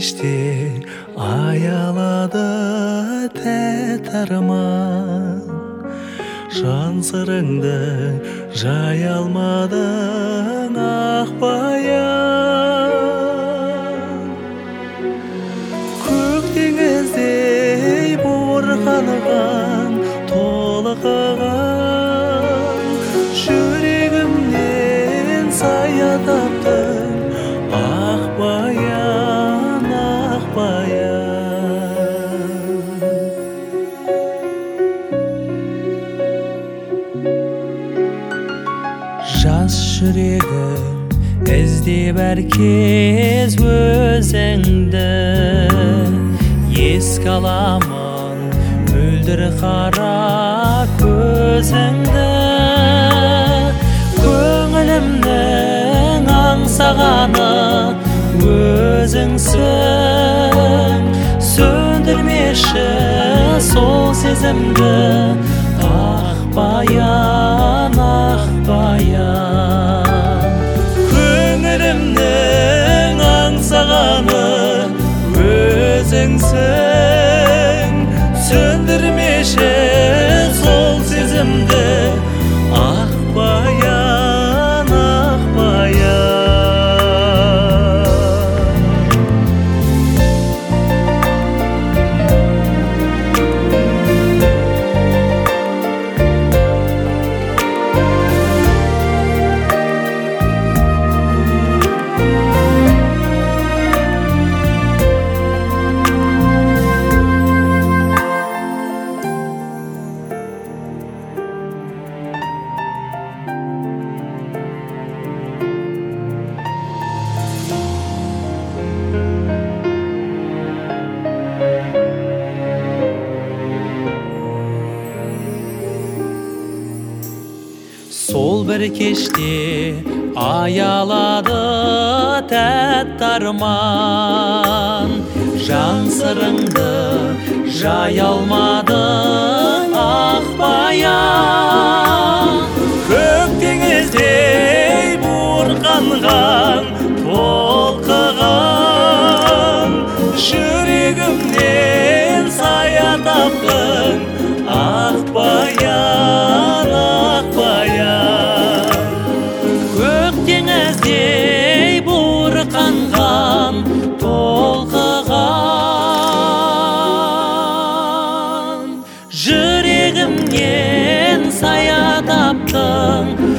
кеште аялады тәтті арман. Жан сырыңды жай алмадың ақ баян. Көк теңіздей буырқанған толқыған жүрегімнен сая таптың ақ баян, ақ баян. Жас жүрегім іздеп әркез өзіңді, еске аламын мөлдір қара көзіңді. Көңілімнің аңсағаны өзіңсің, сөндірмеші сол сезімді ақ баян, ақ баян. Көңілімнің аңсағаны өзіңсің, сөндірмеші сол сезімді ақ баян, ақ баян. Сол бір кеште аялады тәтті арман. Жан сырыңды жай алмадың ақ баян. Көк теңіздей буырқанған толқыған жүрегімнен сая таптың ақ баян, ақ баян. Көк теңіздей буырқанған толқыған жүрегімнен сая таптың